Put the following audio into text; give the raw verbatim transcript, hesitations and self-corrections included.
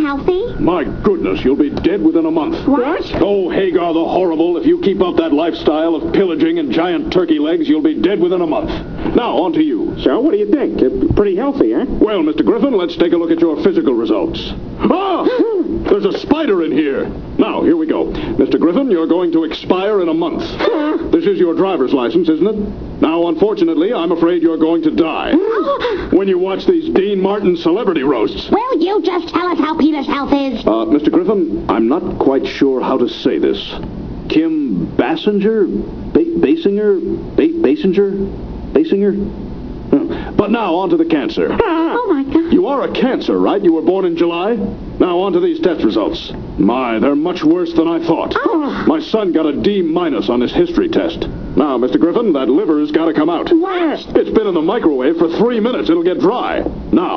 healthy? My goodness, you'll be dead within a month. What? Oh, Hagar the Horrible, if you keep up that lifestyle of pillaging and giant turkey legs, you'll be dead within a month. Now, on to you. So, what do you think? Uh, pretty healthy, huh? Well, Mister Griffin, let's take a look at your physical results. Ah! There's a spider in here. Now, here we go. Mister Griffin, you're going to expire in a month. This is your driver's license, isn't it? Now, unfortunately, I'm afraid you're going to die when you watch these Dean Martin celebrity roasts. Will you just tell us how Peter's health is? Uh, Mister Griffin, I'm not quite sure how to say this. Kim Basinger? Ba- Basinger? Ba- Basinger? Basinger? But now, on to the cancer. Oh, my God. You are a Cancer, right? You were born in July? Now, on to these test results. My, they're much worse than I thought. Oh. My son got a D minus on his history test. Now, Mister Griffin, that liver's got to come out. What? It's been in the microwave for three minutes. It'll get dry. Now,